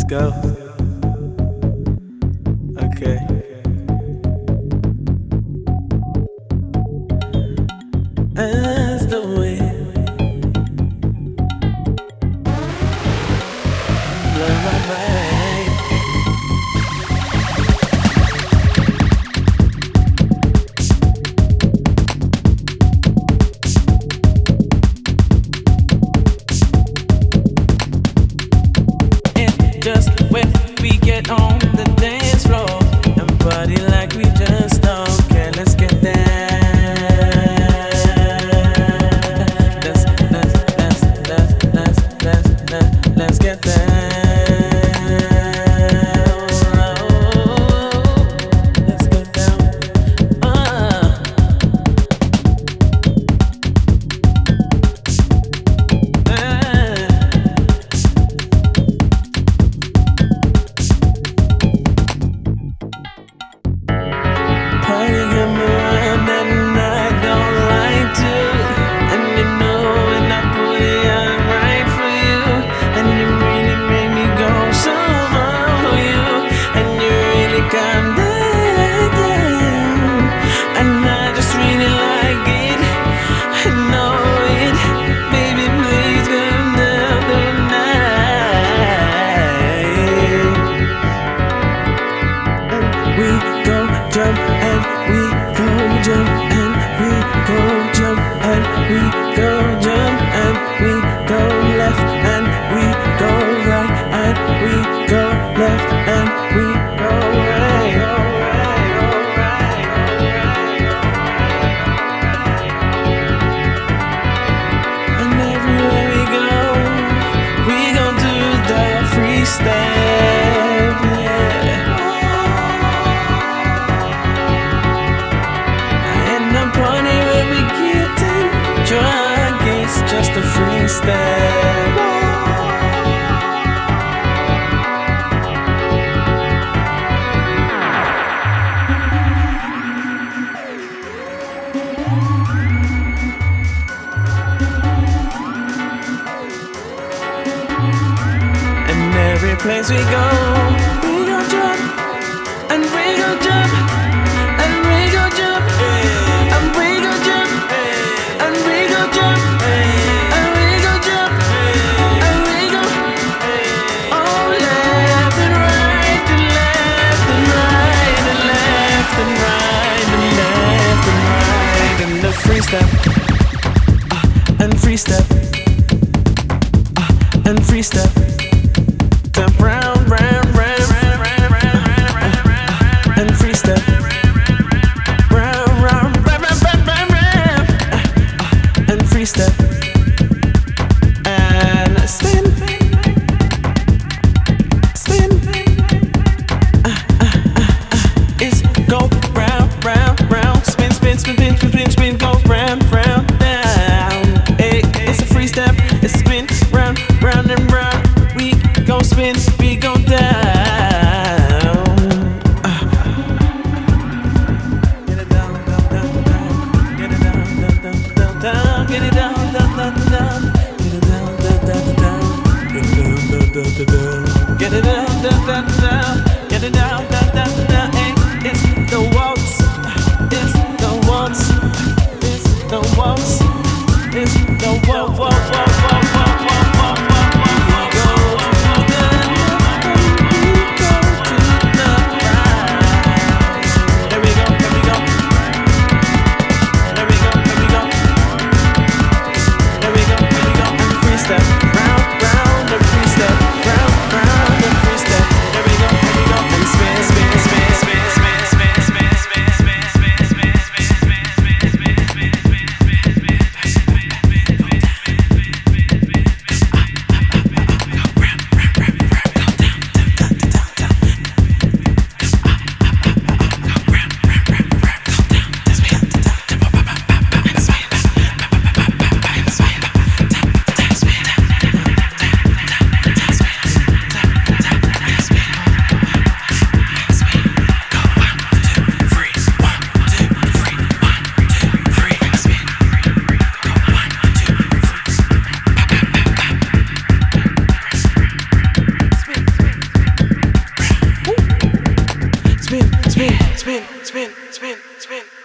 go. Okay. As the wind blow my mind, and just when we get on the dance floor and party like we just don't care, let's get down. Let's get down. Let's get down. Party come around and I don't like to, and you know when I put it on right for you, and you really make me go so far for you, and you really calm down, and I just really like it, I know it, baby please come down tonight, and we go jump and we go jump and we go jump and we go jump and we go left and we go right and we go left and we go right, and everywhere we gon' do the freestyle, yeah. Party where we getting drunk, it's just a freestyle. And every place we gon' jump, and we gon' jump, and we gon' jump. Free step, and free step, and free step, jump round, round, round, and free step, round, round, round, and free step, and spin, spin, it's go round, round, round, spin, spin, spin, spin, spin, spin, go round, round, down. Hey, it's a free step, it's spin, round, round and round. We gon' spin, we go down. Get it down, down, down, down. Get it down, down, down, down, down. Get it down, down, down, down. Get it down, down, down, down. Get it down, down, down, down. Get it down, down, down, down. Get it down, down, down, down. Hey, it's the waltz. It's the waltz. It's the waltz. It's the waltz. Waltz, waltz, waltz, waltz, waltz, waltz, waltz, waltz. spin, spin, spin, spin, spin.